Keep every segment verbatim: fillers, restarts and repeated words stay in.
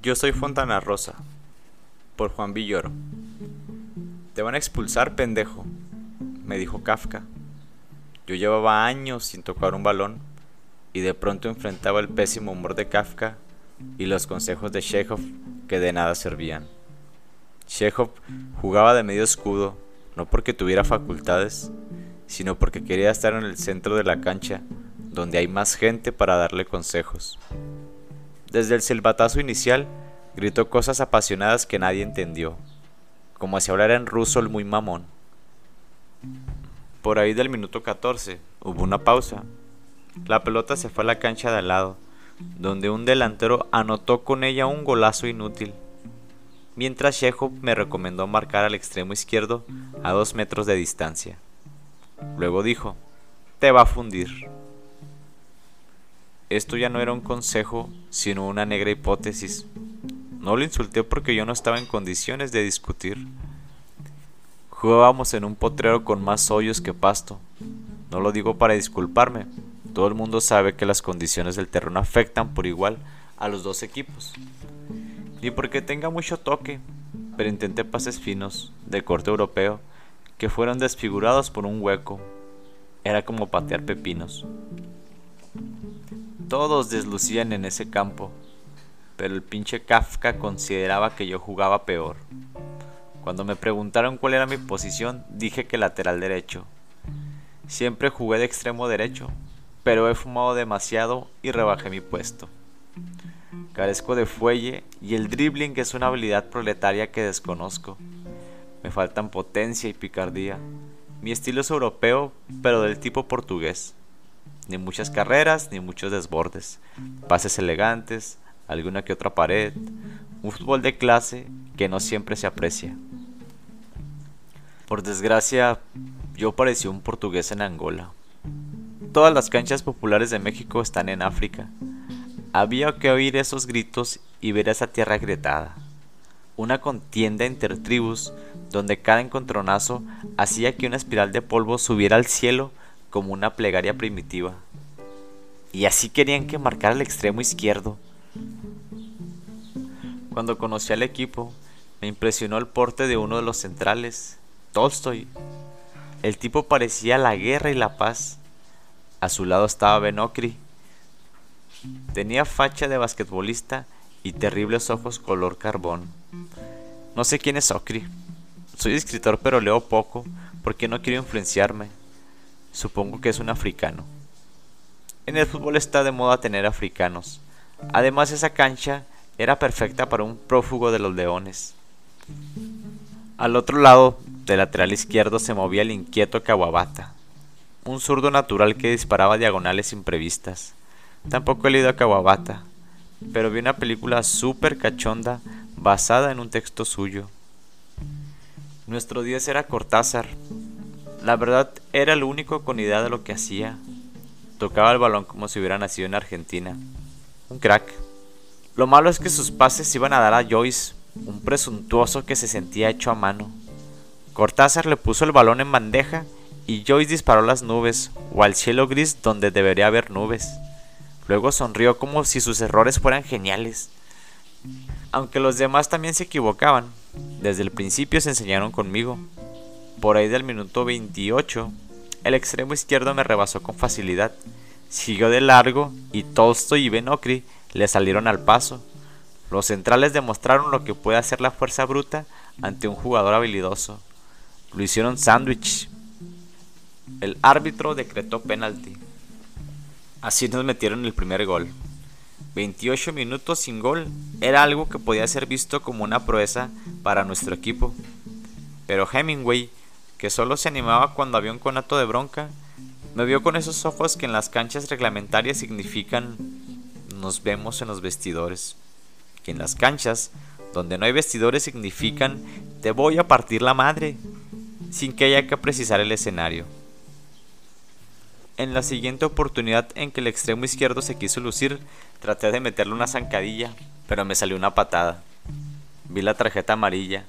Yo soy Fontana Rosa, por Juan Villoro. Te van a expulsar, pendejo, me dijo Kafka. Yo llevaba años sin tocar un balón y de pronto enfrentaba el pésimo humor de Kafka y los consejos de Chekhov que de nada servían. Chekhov jugaba de medio escudo, no porque tuviera facultades, sino porque quería estar en el centro de la cancha, donde hay más gente para darle consejos. Desde el silbatazo inicial, gritó cosas apasionadas que nadie entendió, como si hablara en ruso el muy mamón. Por ahí del minuto catorce, hubo una pausa. La pelota se fue a la cancha de al lado, donde un delantero anotó con ella un golazo inútil, mientras Chekhov me recomendó marcar al extremo izquierdo a dos metros de distancia. Luego dijo: "Te va a fundir". Esto ya no era un consejo, sino una negra hipótesis. No lo insulté porque yo no estaba en condiciones de discutir. Jugábamos en un potrero con más hoyos que pasto. No lo digo para disculparme. Todo el mundo sabe que las condiciones del terreno afectan por igual a los dos equipos. Ni porque tenga mucho toque, pero intenté pases finos, de corte europeo, que fueron desfigurados por un hueco. Era como patear pepinos. Todos deslucían en ese campo, pero el pinche Kafka consideraba que yo jugaba peor. Cuando me preguntaron cuál era mi posición, dije que lateral derecho. Siempre jugué de extremo derecho, pero he fumado demasiado y rebajé mi puesto. Carezco de fuelle y el dribbling es una habilidad proletaria que desconozco. Me faltan potencia y picardía. Mi estilo es europeo, pero del tipo portugués. Ni muchas carreras, ni muchos desbordes. Pases elegantes, alguna que otra pared. Un fútbol de clase que no siempre se aprecia. Por desgracia, yo parecía un portugués en Angola. Todas las canchas populares de México están en África. Había que oír esos gritos y ver esa tierra agrietada. Una contienda entre tribus donde cada encontronazo hacía que una espiral de polvo subiera al cielo como una plegaria primitiva. Y así querían que marcara el extremo izquierdo. Cuando conocí al equipo, me impresionó el porte de uno de los centrales, Tolstoy. El tipo parecía la guerra y la paz. A su lado estaba Ben Okri. Tenía facha de basquetbolista y terribles ojos color carbón. No sé quién es Okri. Soy escritor pero leo poco porque no quiero influenciarme. Supongo que es un africano. En el fútbol está de moda tener africanos. Además, esa cancha era perfecta para un prófugo de los Leones. Al otro lado, del lateral izquierdo, se movía el inquieto Kawabata, un zurdo natural que disparaba diagonales imprevistas. Tampoco he leído a Kawabata, pero vi una película súper cachonda basada en un texto suyo. Nuestro diez era Cortázar. La verdad, era el único con idea de lo que hacía. Tocaba el balón como si hubiera nacido en Argentina. Un crack. Lo malo es que sus pases iban a dar a Joyce, un presuntuoso que se sentía hecho a mano. Cortázar le puso el balón en bandeja y Joyce disparó a las nubes o al cielo gris donde debería haber nubes. Luego sonrió como si sus errores fueran geniales. Aunque los demás también se equivocaban, desde el principio se enseñaron conmigo. Por ahí del minuto veintiocho, el extremo izquierdo me rebasó con facilidad. Siguió de largo y Tolstoy y Ben Okri le salieron al paso. Los centrales demostraron lo que puede hacer la fuerza bruta ante un jugador habilidoso. Lo hicieron sándwich. El árbitro decretó penalti. Así nos metieron el primer gol. veintiocho minutos sin gol era algo que podía ser visto como una proeza para nuestro equipo. Pero Hemingway, que solo se animaba cuando había un conato de bronca, me vio con esos ojos que en las canchas reglamentarias significan nos vemos en los vestidores. Que en las canchas donde no hay vestidores significan te voy a partir la madre, sin que haya que precisar el escenario. En la siguiente oportunidad en que el extremo izquierdo se quiso lucir, traté de meterle una zancadilla, pero me salió una patada. Vi la tarjeta amarilla.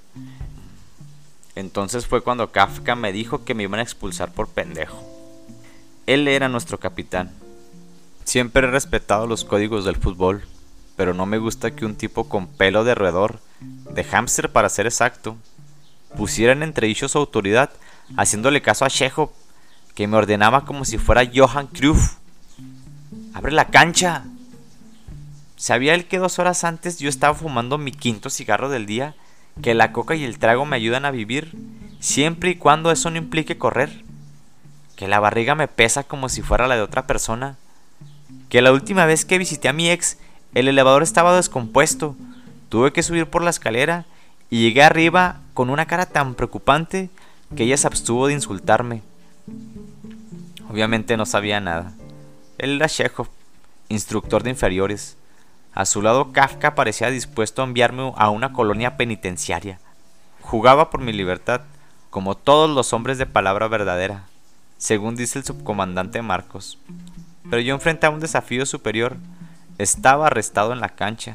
Entonces fue cuando Kafka me dijo que me iban a expulsar por pendejo. Él era nuestro capitán. Siempre he respetado los códigos del fútbol. pero no me gusta que un tipo con pelo de roedor, de hámster para ser exacto, pusiera en entredicho su autoridad, haciéndole caso a Chekhov, que me ordenaba como si fuera Johan Cruyff: ¡abre la cancha! ¿Sabía él que dos horas antes yo estaba fumando mi quinto cigarro del día? Que la coca y el trago me ayudan a vivir, siempre y cuando eso no implique correr. Que la barriga me pesa como si fuera la de otra persona. Que la última vez que visité a mi ex, el elevador estaba descompuesto. Tuve que subir por la escalera y llegué arriba con una cara tan preocupante que ella se abstuvo de insultarme. Obviamente no sabía nada. Él era Chekhov, instructor de inferiores. A su lado, Kafka parecía dispuesto a enviarme a una colonia penitenciaria. Jugaba por mi libertad, como todos los hombres de palabra verdadera, según dice el subcomandante Marcos. Pero yo enfrentaba un desafío superior. Estaba arrestado en la cancha.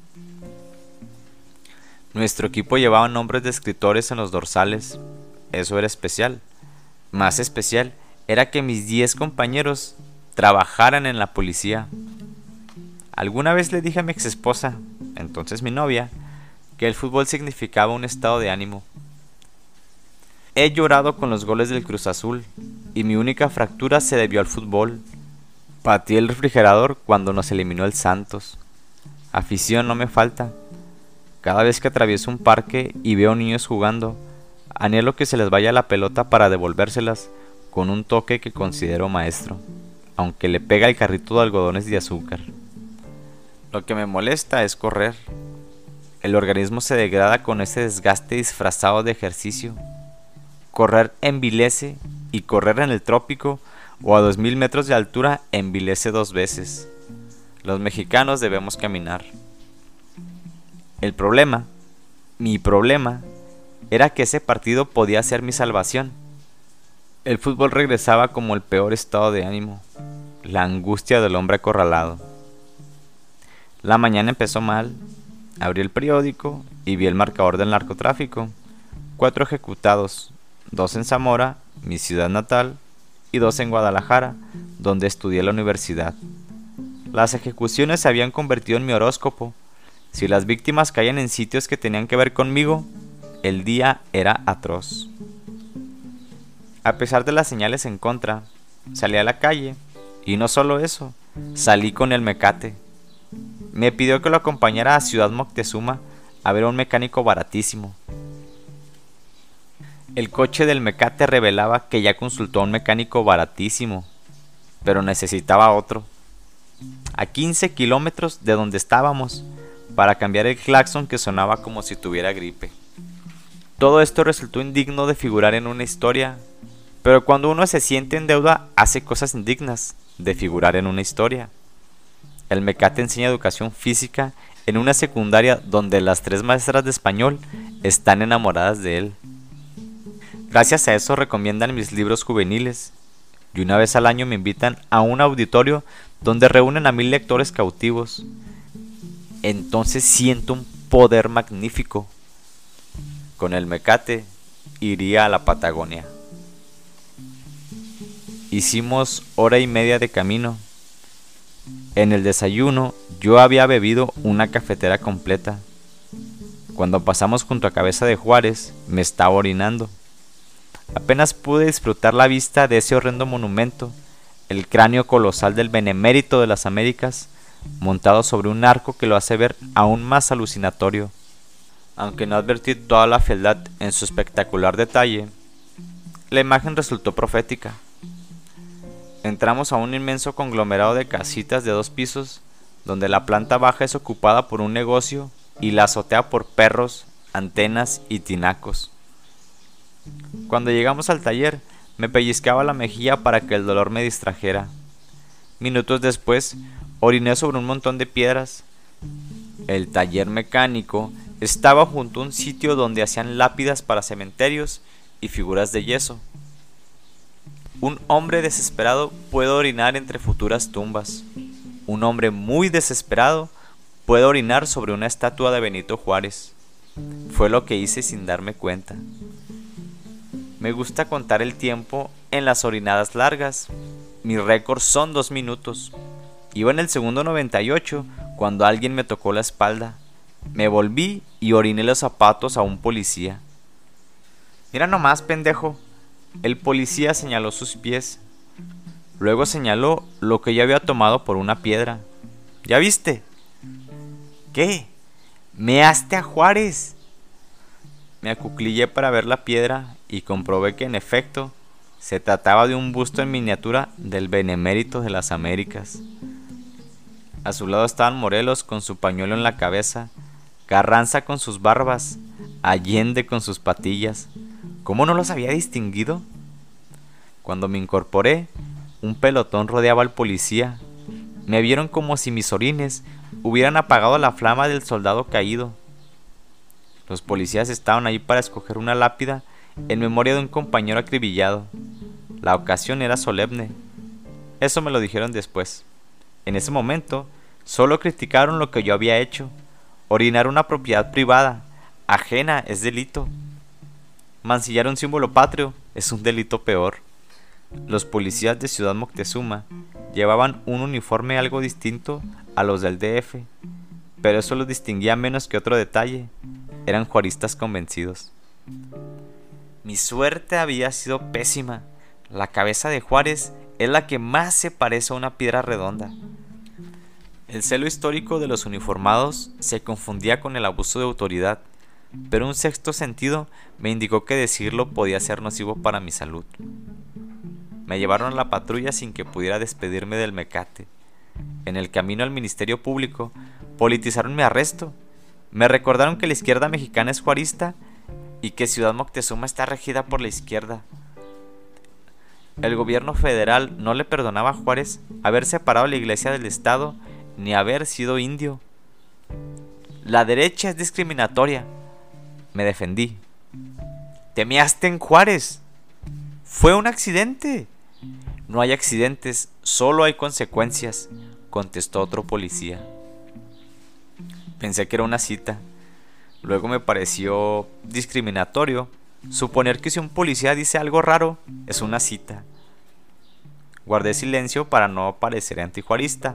Nuestro equipo llevaba nombres de escritores en los dorsales. Eso era especial. Más especial era que mis diez compañeros trabajaran en la policía. Alguna vez le dije a mi exesposa, entonces mi novia, que el fútbol significaba un estado de ánimo. He llorado con los goles del Cruz Azul y mi única fractura se debió al fútbol. Pateé el refrigerador cuando nos eliminó el Santos. Afición no me falta. Cada vez que atravieso un parque y veo niños jugando, anhelo que se les vaya la pelota para devolvérselas con un toque que considero maestro, aunque le pega el carrito de algodones de azúcar. Lo que me molesta es correr. El organismo se degrada con ese desgaste disfrazado de ejercicio. Correr envilece, y correr en el trópico o a dos mil metros de altura envilece dos veces. Los mexicanos debemos caminar. El problema, mi problema, era que ese partido podía ser mi salvación. El fútbol regresaba como el peor estado de ánimo, la angustia del hombre acorralado. La mañana empezó mal. Abrí el periódico y vi el marcador del narcotráfico. Cuatro ejecutados, dos en Zamora, mi ciudad natal, y dos en Guadalajara, donde estudié la universidad. Las ejecuciones se habían convertido en mi horóscopo. Si las víctimas caían en sitios que tenían que ver conmigo, el día era atroz. A pesar de las señales en contra, salí a la calle, y no solo eso, salí con el mecate. Me pidió que lo acompañara a Ciudad Moctezuma a ver a un mecánico baratísimo. El coche del mecate revelaba que ya consultó a un mecánico baratísimo, pero necesitaba otro, a quince kilómetros de donde estábamos, para cambiar el claxon que sonaba como si tuviera gripe. Todo esto resultó indigno de figurar en una historia, pero cuando uno se siente en deuda hace cosas indignas de figurar en una historia. El mecate enseña educación física en una secundaria donde las tres maestras de español están enamoradas de él. Gracias a eso recomiendan mis libros juveniles, y una vez al año me invitan a un auditorio donde reúnen a mil lectores cautivos. Entonces siento un poder magnífico. Con el mecate iría a la Patagonia. Hicimos hora y media de camino. En el desayuno yo había bebido una cafetera completa. Cuando pasamos junto a Cabeza de Juárez me estaba orinando. Apenas pude disfrutar la vista de ese horrendo monumento, el cráneo colosal del benemérito de las Américas, montado sobre un arco que lo hace ver aún más alucinatorio. Aunque no advertí toda la fealdad en su espectacular detalle, la imagen resultó profética. Entramos a un inmenso conglomerado de casitas de dos pisos, donde la planta baja es ocupada por un negocio y la azotea por perros, antenas y tinacos. Cuando llegamos al taller, me pellizcaba la mejilla para que el dolor me distrajera. Minutos después, oriné sobre un montón de piedras. El taller mecánico estaba junto a un sitio donde hacían lápidas para cementerios y figuras de yeso. Un hombre desesperado puede orinar entre futuras tumbas. Un hombre muy desesperado puede orinar sobre una estatua de Benito Juárez. Fue lo que hice sin darme cuenta. Me gusta contar el tiempo en las orinadas largas. Mi récord son dos minutos. Iba en el segundo noventa y ocho cuando alguien me tocó la espalda. Me volví y oriné los zapatos a un policía. Mira nomás, pendejo. El policía señaló sus pies. Luego señaló lo que yo había tomado por una piedra. ¿Ya viste? ¿Qué? ¡Measte a Juárez! Me acuclillé para ver la piedra y comprobé que en efecto se trataba de un busto en miniatura del benemérito de las Américas. A su lado estaban Morelos con su pañuelo en la cabeza, Carranza con sus barbas, Allende con sus patillas. ¿Cómo no los había distinguido? Cuando me incorporé, un pelotón rodeaba al policía. Me vieron como si mis orines hubieran apagado la flama del soldado caído. Los policías estaban ahí para escoger una lápida en memoria de un compañero acribillado. La ocasión era solemne. Eso me lo dijeron después. En ese momento, solo criticaron lo que yo había hecho. Orinar una propiedad privada, ajena, es delito. Mancillar un símbolo patrio es un delito peor. Los policías de Ciudad Moctezuma llevaban un uniforme algo distinto a los del D F, pero eso los distinguía menos que otro detalle: eran juaristas convencidos. Mi suerte había sido pésima. La cabeza de Juárez es la que más se parece a una piedra redonda. El celo histórico de los uniformados se confundía con el abuso de autoridad, pero un sexto sentido me indicó que decirlo podía ser nocivo para mi salud. Me llevaron a la patrulla sin que pudiera despedirme del mecate. En el camino al Ministerio Público, politizaron mi arresto. Me recordaron que la izquierda mexicana es juarista y que Ciudad Moctezuma está regida por la izquierda. El gobierno federal no le perdonaba a Juárez haber separado la iglesia del Estado ni haber sido indio. La derecha es discriminatoria. Me defendí. Te measte en Juárez. Fue un accidente. No hay accidentes, solo hay consecuencias, contestó otro policía. Pensé que era una cita. Luego me pareció discriminatorio suponer que si un policía dice algo raro, es una cita. Guardé silencio para no parecer antijuarista.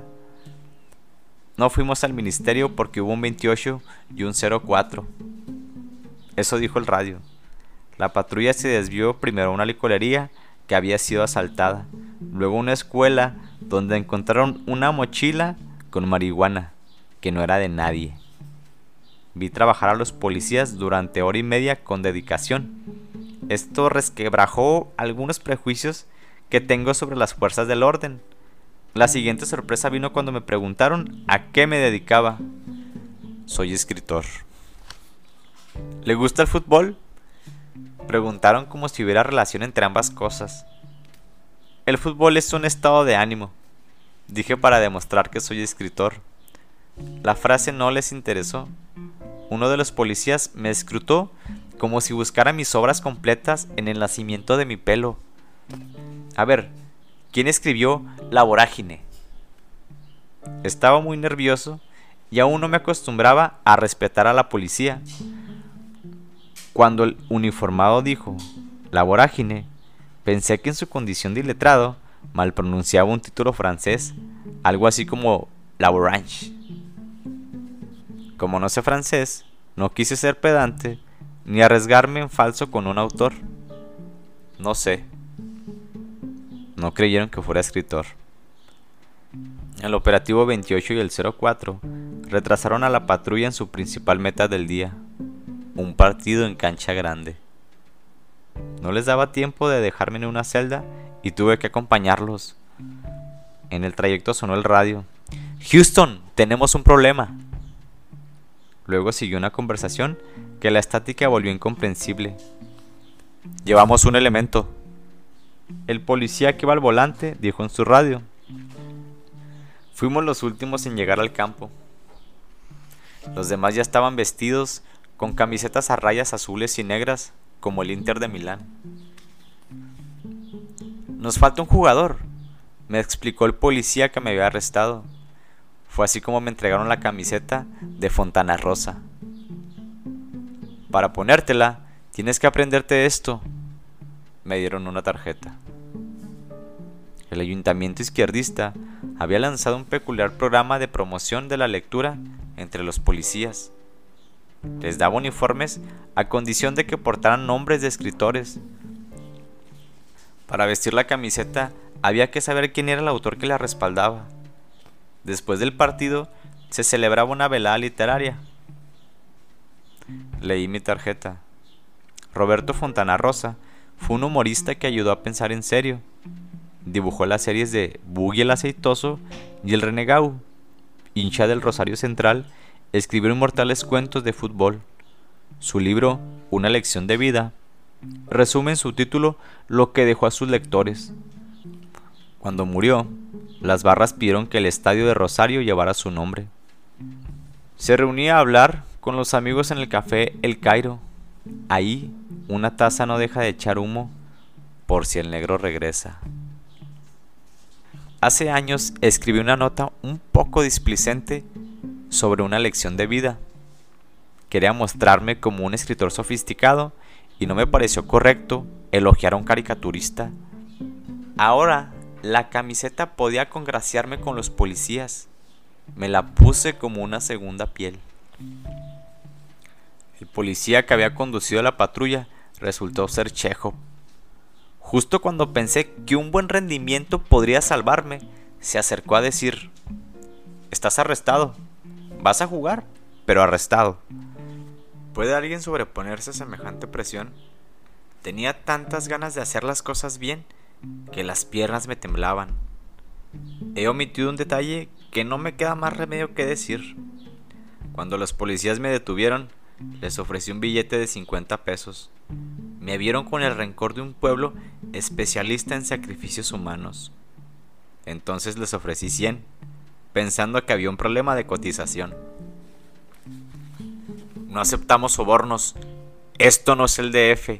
No fuimos al ministerio porque hubo un veintiocho y un cero cuatro. Eso dijo el radio. La patrulla se desvió primero a una licorería que había sido asaltada, luego a una escuela donde encontraron una mochila con marihuana que no era de nadie. Vi trabajar a los policías durante hora y media con dedicación. Esto resquebrajó algunos prejuicios que tengo sobre las fuerzas del orden. La siguiente sorpresa vino cuando me preguntaron a qué me dedicaba. Soy escritor. ¿Le gusta el fútbol? Preguntaron como si hubiera relación entre ambas cosas. El fútbol es un estado de ánimo, dije para demostrar que soy escritor. La frase no les interesó. Uno de los policías me escrutó como si buscara mis obras completas en el nacimiento de mi pelo. A ver, ¿quién escribió La Vorágine? Estaba muy nervioso y aún no me acostumbraba a respetar a la policía. Cuando el uniformado dijo La Vorágine, pensé que en su condición de iletrado mal pronunciaba un título francés, algo así como La Vorange. Como no sé francés, no quise ser pedante ni arriesgarme en falso con un autor. No sé. No creyeron que fuera escritor. El operativo veintiocho y el cero cuatro retrasaron a la patrulla en su principal meta del día, un partido en cancha grande. No les daba tiempo de dejarme en una celda y tuve que acompañarlos. En el trayecto sonó el radio. Houston, tenemos un problema. Luego siguió una conversación que la estática volvió incomprensible. Llevamos un elemento. El policía que iba al volante dijo en su radio. Fuimos los últimos en llegar al campo. Los demás ya estaban vestidos con camisetas a rayas azules y negras como el Inter de Milán. Nos falta un jugador, me explicó el policía que me había arrestado. Fue así como me entregaron la camiseta de Fontana Rosa. Para ponértela, tienes que aprenderte esto. Me dieron una tarjeta. el ayuntamiento izquierdista había lanzado un peculiar programa de promoción de la lectura entre los policías. Les daba uniformes a condición de que portaran nombres de escritores. Para vestir la camiseta había que saber quién era el autor que la respaldaba. Después del partido se celebraba una velada literaria. Leí mi tarjeta. Roberto Fontana Rosa fue un humorista que ayudó a pensar en serio. Dibujó las series de Buggy el Aceitoso y El Renegado. Hincha del Rosario Central, escribió inmortales cuentos de fútbol. Su libro, Una lección de vida, resume en su título lo que dejó a sus lectores. Cuando murió, las barras pidieron que el estadio de Rosario llevara su nombre. Se reunía a hablar con los amigos en el café El Cairo. Ahí, una taza no deja de echar humo por si el negro regresa. Hace años escribí una nota un poco displicente sobre una lección de vida. Quería mostrarme como un escritor sofisticado y no me pareció correcto elogiar a un caricaturista. Ahora, la camiseta podía congraciarme con los policías. Me la puse como una segunda piel. El policía que había conducido la patrulla resultó ser Chekhov. Justo cuando pensé que un buen rendimiento podría salvarme, se acercó a decir: «Estás arrestado. Vas a jugar, pero arrestado». ¿Puede alguien sobreponerse a semejante presión? Tenía tantas ganas de hacer las cosas bien que las piernas me temblaban. He omitido un detalle que no me queda más remedio que decir. Cuando los policías me detuvieron, les ofrecí un billete de cincuenta pesos. Me vieron con el rencor de un pueblo especialista en sacrificios humanos. Entonces les ofrecí cien, pensando que había un problema de cotización. «No aceptamos sobornos. Esto no es el D F».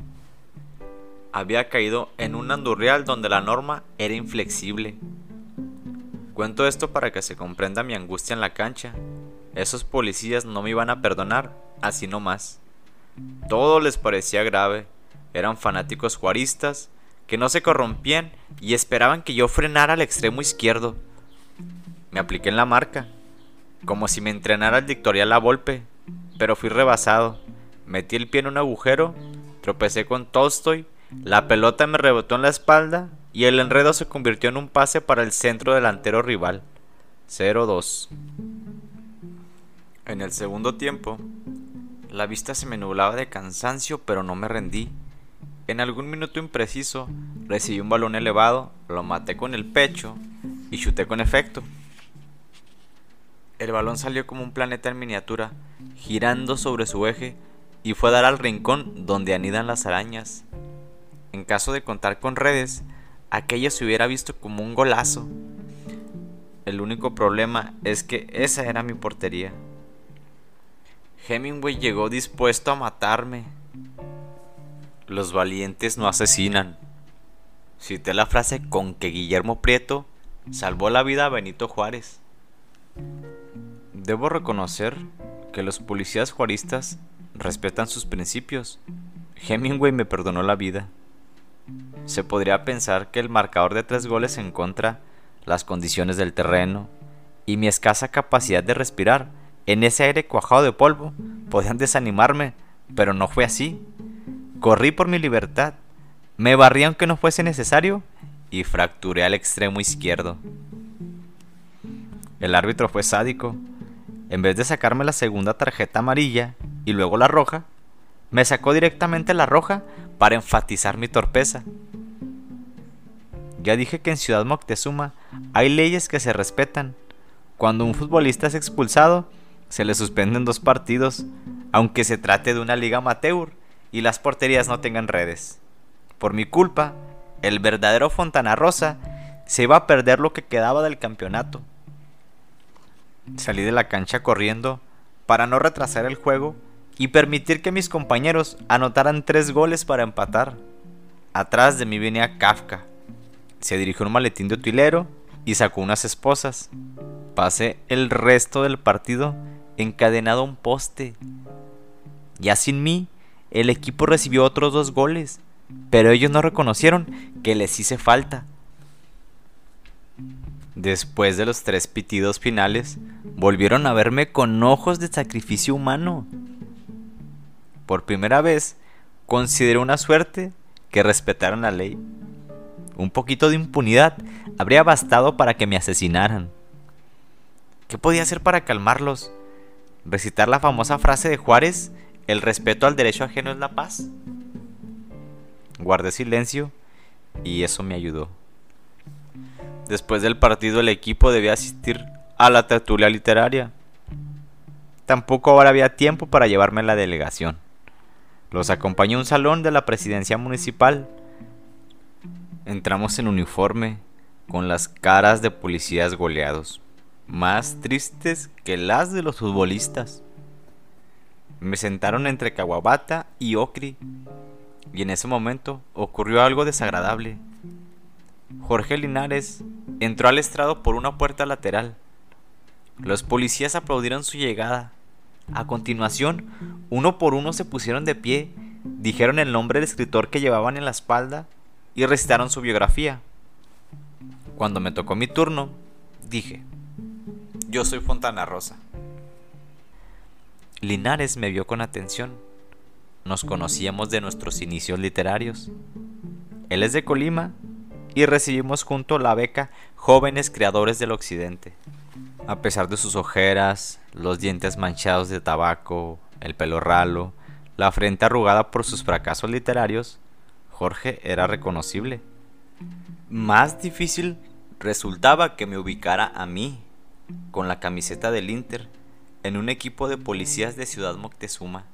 Había caído en un andurrial donde la norma era inflexible. Cuento esto para que se comprenda mi angustia en la cancha. Esos policías no me iban a perdonar, así nomás. Todo les parecía grave. Eran fanáticos juaristas que no se corrompían y esperaban que yo frenara al extremo izquierdo. Me apliqué en la marca, como si me entrenara el dictorial a Volpe, pero fui rebasado. Metí el pie en un agujero, tropecé con Tolstoy, la pelota me rebotó en la espalda y el enredo se convirtió en un pase para el centro delantero rival. cero dos. En el segundo tiempo, la vista se me nublaba de cansancio, pero no me rendí. En algún minuto impreciso, recibí un balón elevado, lo maté con el pecho y chuté con efecto. El balón salió como un planeta en miniatura, girando sobre su eje, y fue a dar al rincón donde anidan las arañas. En caso de contar con redes, aquello se hubiera visto como un golazo. El único problema es que esa era mi portería. Hemingway llegó dispuesto a matarme. Los valientes no asesinan. Cité la frase con que Guillermo Prieto salvó la vida a Benito Juárez. Debo reconocer que los policías juaristas respetan sus principios. Hemingway me perdonó la vida. Se podría pensar que el marcador de tres goles en contra, las condiciones del terreno y mi escasa capacidad de respirar en ese aire cuajado de polvo podían desanimarme, pero no fue así. Corrí por mi libertad, me barrí aunque no fuese necesario y fracturé al extremo izquierdo. El árbitro fue sádico. En vez de sacarme la segunda tarjeta amarilla y luego la roja, me sacó directamente la roja para enfatizar mi torpeza. Ya dije que en Ciudad Moctezuma hay leyes que se respetan. Cuando un futbolista es expulsado, se le suspenden dos partidos, aunque se trate de una liga amateur y las porterías no tengan redes. Por mi culpa, el verdadero Fontana Rosa se iba a perder lo que quedaba del campeonato. Salí de la cancha corriendo para no retrasar el juego y permitir que mis compañeros anotaran tres goles para empatar. Atrás de mí venía Kafka. Se dirigió a un maletín de utilero y sacó unas esposas. Pasé el resto del partido encadenado a un poste. Ya sin mí, el equipo recibió otros dos goles, pero ellos no reconocieron que les hice falta. Después de los tres pitidos finales, volvieron a verme con ojos de sacrificio humano. Por primera vez, consideré una suerte que respetaran la ley. Un poquito de impunidad habría bastado para que me asesinaran. ¿Qué podía hacer para calmarlos? ¿Recitar la famosa frase de Juárez, el respeto al derecho ajeno es la paz? Guardé silencio y eso me ayudó. Después del partido el equipo debía asistir a la tertulia literaria. Tampoco ahora había tiempo para llevarme a la delegación. Los acompañé a un salón de la presidencia municipal. Entramos en uniforme, con las caras de policías goleados, más tristes que las de los futbolistas. Me sentaron entre Caguabata y Ocri, y en ese momento ocurrió algo desagradable. Jorge Linares entró al estrado por una puerta lateral. Los policías aplaudieron su llegada. A continuación, uno por uno se pusieron de pie, dijeron el nombre del escritor que llevaban en la espalda y recitaron su biografía. Cuando me tocó mi turno, dije: yo soy Fontana Rosa. Linares me vio con atención. Nos conocíamos de nuestros inicios literarios. Él es de Colima y recibimos junto la beca Jóvenes Creadores del Occidente. A pesar de sus ojeras, los dientes manchados de tabaco, el pelo ralo, la frente arrugada por sus fracasos literarios, Jorge era reconocible. Más difícil resultaba que me ubicara a mí, con la camiseta del Inter, en un equipo de policías de Ciudad Moctezuma.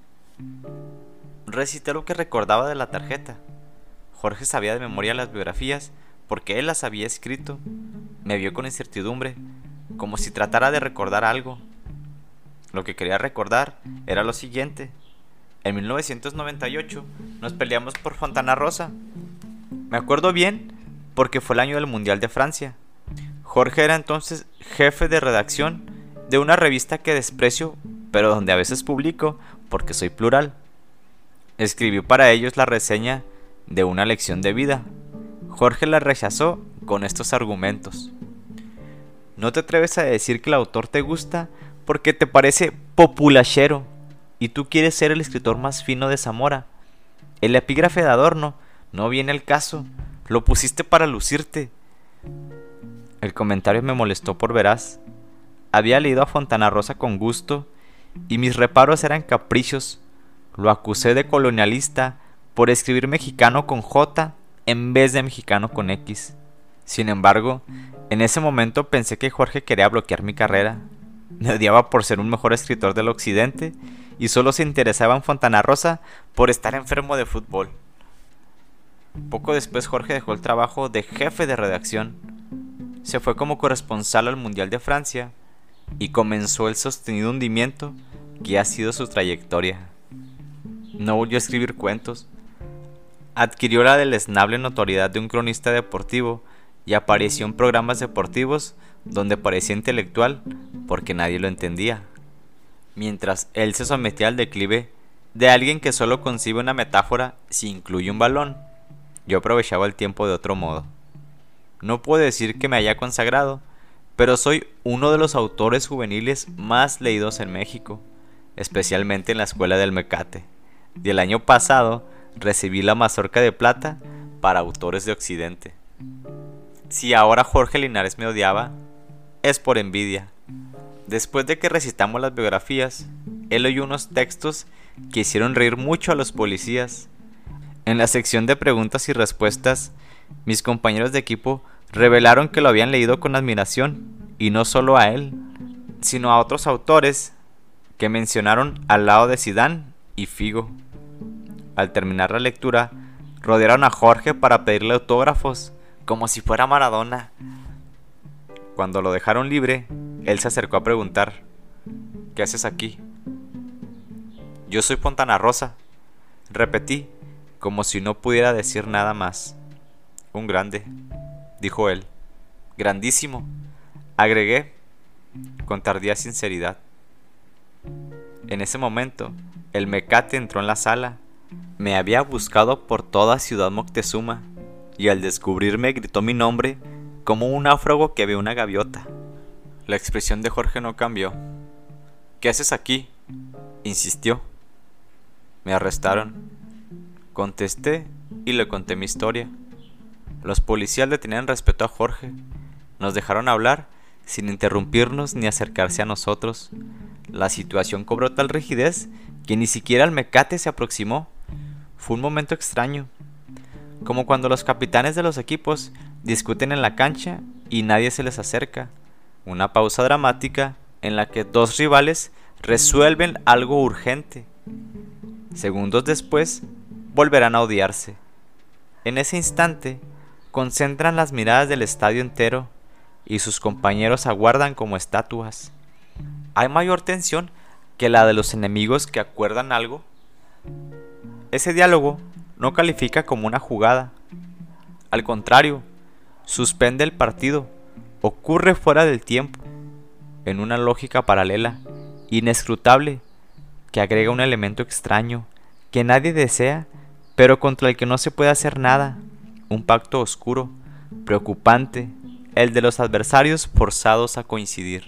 Recité lo que recordaba de la tarjeta. Jorge sabía de memoria las biografías porque él las había escrito. Me vio con incertidumbre, como si tratara de recordar algo. Lo que quería recordar era lo siguiente: en mil novecientos noventa y ocho nos peleamos por Fontana Rosa. Me acuerdo bien porque fue el año del Mundial de Francia. Jorge era entonces jefe de redacción de una revista que desprecio, pero donde a veces publico porque soy plural. Escribió para ellos la reseña de una lección de vida. Jorge la rechazó con estos argumentos: no te atreves a decir que el autor te gusta porque te parece populachero y tú quieres ser el escritor más fino de Zamora. El epígrafe de Adorno no viene al caso, lo pusiste para lucirte. El comentario me molestó por veraz. Había leído a Fontana Rosa con gusto y mis reparos eran caprichos. Lo acusé de colonialista por escribir mexicano con J en vez de mexicano con X. Sin embargo, en ese momento pensé que Jorge quería bloquear mi carrera. Me odiaba por ser un mejor escritor del occidente y solo se interesaba en Fontana Rosa por estar enfermo de fútbol. Poco después Jorge dejó el trabajo de jefe de redacción. Se fue como corresponsal al Mundial de Francia y comenzó el sostenido hundimiento que ha sido su trayectoria. No volvió a escribir cuentos. Adquirió la deleznable notoriedad de un cronista deportivo y apareció en programas deportivos donde parecía intelectual porque nadie lo entendía, mientras él se sometía al declive de alguien que solo concibe una metáfora si incluye un balón. Yo aprovechaba el tiempo de otro modo. No puedo decir que me haya consagrado, pero soy uno de los autores juveniles más leídos en México, especialmente en la escuela del Mecate, y el año pasado recibí la Mazorca de Plata para autores de Occidente. Si ahora Jorge Linares me odiaba, es por envidia. Después de que recitamos las biografías, él oyó unos textos que hicieron reír mucho a los policías. En la sección de preguntas y respuestas, mis compañeros de equipo revelaron que lo habían leído con admiración, y no solo a él, sino a otros autores que mencionaron al lado de Zidane y Figo. Al terminar la lectura, rodearon a Jorge para pedirle autógrafos, como si fuera Maradona. Cuando lo dejaron libre, él se acercó a preguntar: ¿qué haces aquí? Yo soy Fontana Rosa, repetí, como si no pudiera decir nada más. Un grande, dijo él. Grandísimo, agregué con tardía sinceridad. En ese momento, el Mecate entró en la sala. Me había buscado por toda Ciudad Moctezuma y al descubrirme gritó mi nombre como un náufrago que ve una gaviota. La expresión de Jorge no cambió. ¿Qué haces aquí?, insistió. Me arrestaron. Contesté y le conté mi historia. Los policías le tenían respeto a Jorge. Nos dejaron hablar sin interrumpirnos ni acercarse a nosotros. La situación cobró tal rigidez que ni siquiera el mecate se aproximó. Fue un momento extraño, como cuando los capitanes de los equipos discuten en la cancha y nadie se les acerca. Una pausa dramática en la que dos rivales resuelven algo urgente. Segundos después, volverán a odiarse. En ese instante, concentran las miradas del estadio entero y sus compañeros aguardan como estatuas. ¿Hay mayor tensión que la de los enemigos que acuerdan algo? Ese diálogo no califica como una jugada. Al contrario, suspende el partido, ocurre fuera del tiempo, en una lógica paralela, inescrutable, que agrega un elemento extraño, que nadie desea, pero contra el que no se puede hacer nada, un pacto oscuro, preocupante, el de los adversarios forzados a coincidir.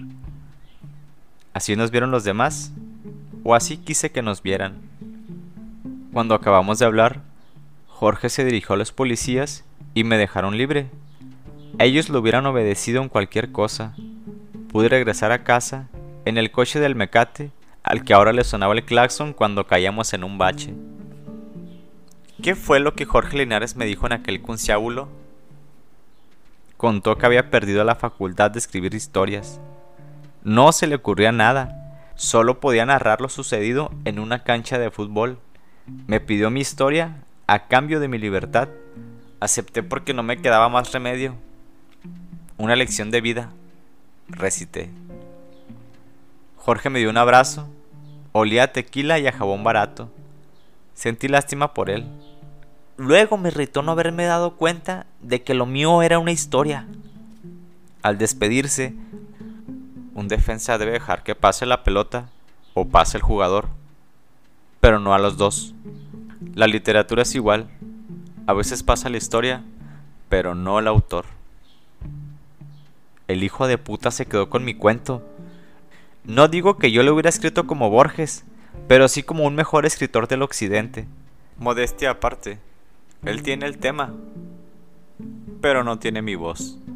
¿Así nos vieron los demás? ¿O así quise que nos vieran? Cuando acabamos de hablar, Jorge se dirigió a los policías y me dejaron libre. Ellos lo hubieran obedecido en cualquier cosa. Pude regresar a casa en el coche del mecate, al que ahora le sonaba el claxon cuando caíamos en un bache. ¿Qué fue lo que Jorge Linares me dijo en aquel conciliábulo? Contó que había perdido la facultad de escribir historias. No se le ocurría nada, solo podía narrar lo sucedido en una cancha de fútbol. Me pidió mi historia a cambio de mi libertad. Acepté porque no me quedaba más remedio. Una lección de vida, recité. Jorge me dio un abrazo. Olía a tequila y a jabón barato. Sentí lástima por él. Luego me irritó no haberme dado cuenta de que lo mío era una historia. Al despedirse, un defensa debe dejar que pase la pelota o pase el jugador, pero no a los dos. La literatura es igual. A veces pasa la historia, pero no el autor. El hijo de puta se quedó con mi cuento. No digo que yo lo hubiera escrito como Borges, pero sí como un mejor escritor del occidente. Modestia aparte, él tiene el tema, pero no tiene mi voz.